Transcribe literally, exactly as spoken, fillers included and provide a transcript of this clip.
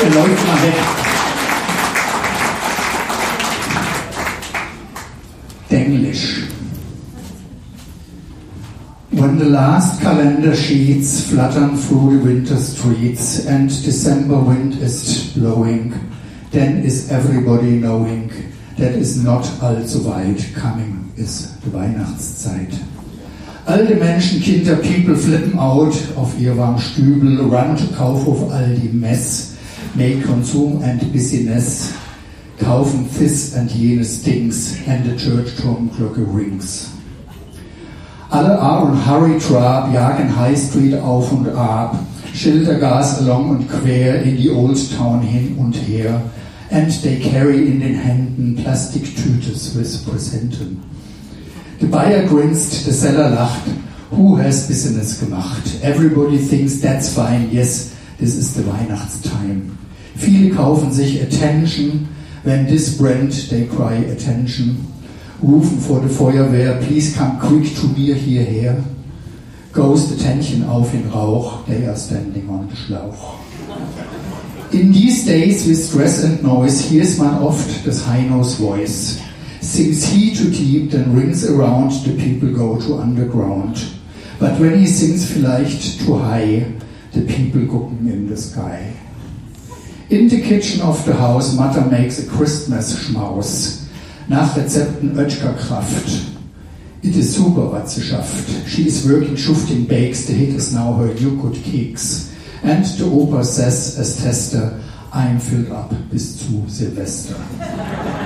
Der läuft mal weg. Denglisch. When the last calendar sheets fluttern through the winter streets and December wind is blowing, then is everybody knowing that is not allzu weit coming is die Weihnachtszeit. Alte Menschen, Kinder, people flippen out auf ihr warm Stübel, run to Kaufhof Aldi Mess, make consume and business, kaufen this and jenes Dings, and the Churchturmglocke rings. Alle are on hurry trab, jagen High Street auf und ab, Schildergas along und quer in die Old Town hin und her, and they carry in den Händen Plastiktütes with Präsenten. The buyer grinst, the seller lacht, who has business gemacht? Everybody thinks that's fine, yes, this is the Weihnachtstime. Viele kaufen sich attention, when this brand they cry attention. Rufen vor der Feuerwehr, please come quick to mir hierher. Goes the Tännchen auf in Rauch, they are standing on the Schlauch. In these days with stress and noise, hears man oft das Heinos voice. Sings he too deep, then rings around, the people go to underground. But when he sings vielleicht too high, the people gucken in the sky. In the kitchen of the house, Mother makes a Christmas schmaus. Nach Rezepten Oetker Kraft. It is super, what sie schafft. She is working, shufting bakes, the hit is now her Joghurt Keks. And the Opa says as Tester, I'm filled up bis zu Silvester.